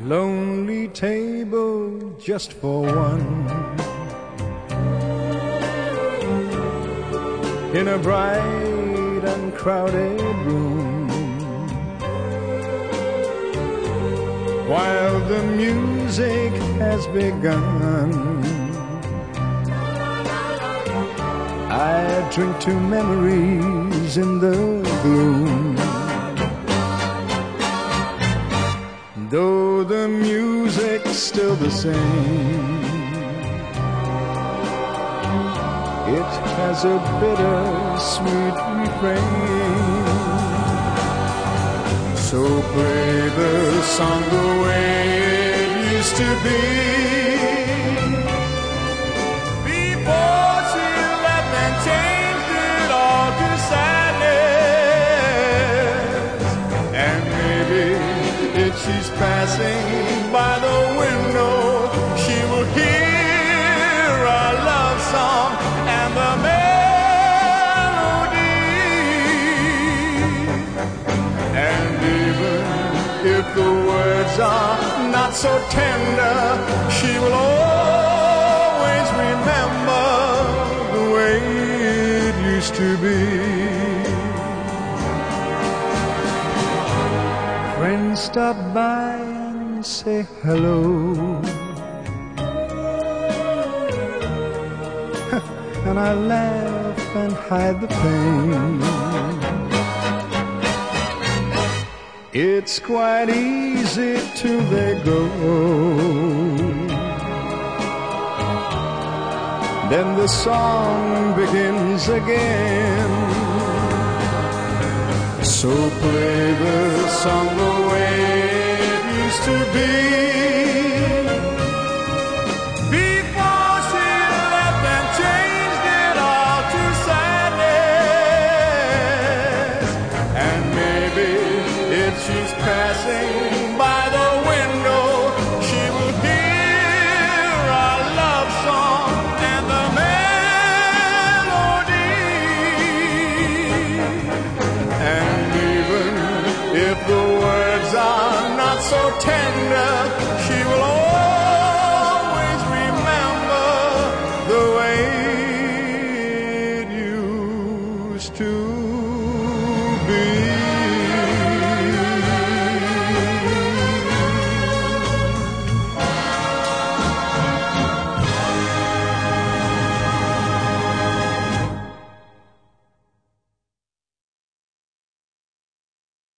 lonely table just for one, in a bright and crowded room, while the music has begun. I drink to memories in the gloom. Though the music's still the same, it has a bitter-sweet refrain. So play the song the way it used to be, before she left and changed it all to sadness. And maybe if she's passing by the window, she will hear our love song and the melody. And even if the words are not so tender, she will always remember the way it used to be. Friends stop by and say hello, and I laugh and hide the pain. It's quite easy till they go, then the song begins again. So play the song the way it used to be, before she left and changed it all to sadness. And maybe if she's passing by the window, she will hear our love song and the melody. And if the words are not so tender,